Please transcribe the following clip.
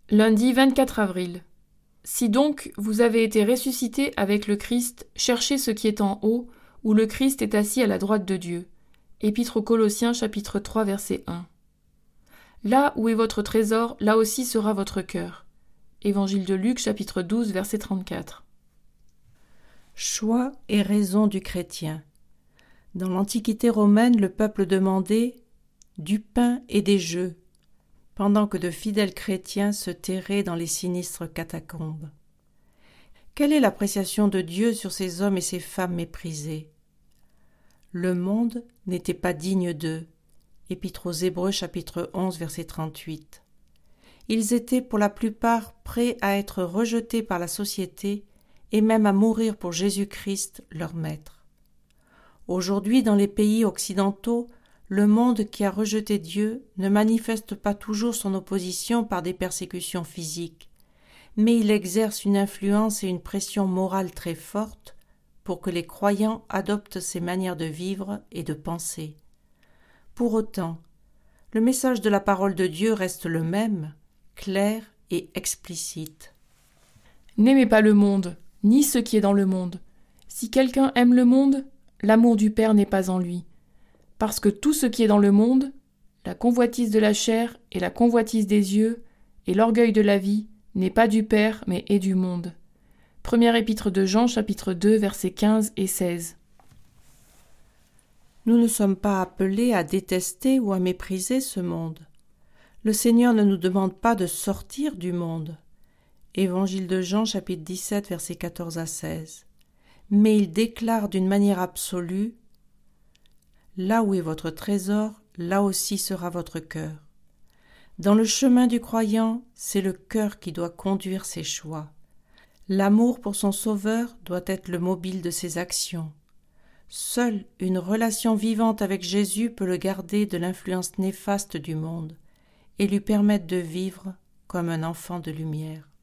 Lundi 24 avril. Si donc vous avez été ressuscités avec le Christ, cherchez ce qui est en haut, où le Christ est assis à la droite de Dieu. Épître aux Colossiens chapitre 3 verset 1. Là où est votre trésor, là aussi sera votre cœur. Évangile de Luc chapitre 12 verset 34. Choix et raison du chrétien. Dans l'Antiquité romaine, le peuple demandait du pain et des jeux, pendant que de fidèles chrétiens se terraient dans les sinistres catacombes. Quelle est l'appréciation de Dieu sur ces hommes et ces femmes méprisés? Le monde n'était pas digne d'eux. Épître aux Hébreux chapitre 11 verset 38. Ils étaient pour la plupart prêts à être rejetés par la société et même à mourir pour Jésus-Christ, leur maître. Aujourd'hui, dans les pays occidentaux, le monde qui a rejeté Dieu ne manifeste pas toujours son opposition par des persécutions physiques, mais il exerce une influence et une pression morale très forte pour que les croyants adoptent ses manières de vivre et de penser. Pour autant, le message de la parole de Dieu reste le même, clair et explicite. N'aimez pas le monde, ni ce qui est dans le monde. Si quelqu'un aime le monde, l'amour du Père n'est pas en lui. Parce que tout ce qui est dans le monde, la convoitise de la chair et la convoitise des yeux et l'orgueil de la vie, n'est pas du Père, mais est du monde. Première épître de Jean, chapitre 2, versets 15 et 16. Nous ne sommes pas appelés à détester ou à mépriser ce monde. Le Seigneur ne nous demande pas de sortir du monde. Évangile de Jean, chapitre 17, versets 14 à 16. Mais il déclare d'une manière absolue: là où est votre trésor, là aussi sera votre cœur. Dans le chemin du croyant, c'est le cœur qui doit conduire ses choix. L'amour pour son Sauveur doit être le mobile de ses actions. Seule une relation vivante avec Jésus peut le garder de l'influence néfaste du monde et lui permettre de vivre comme un enfant de lumière.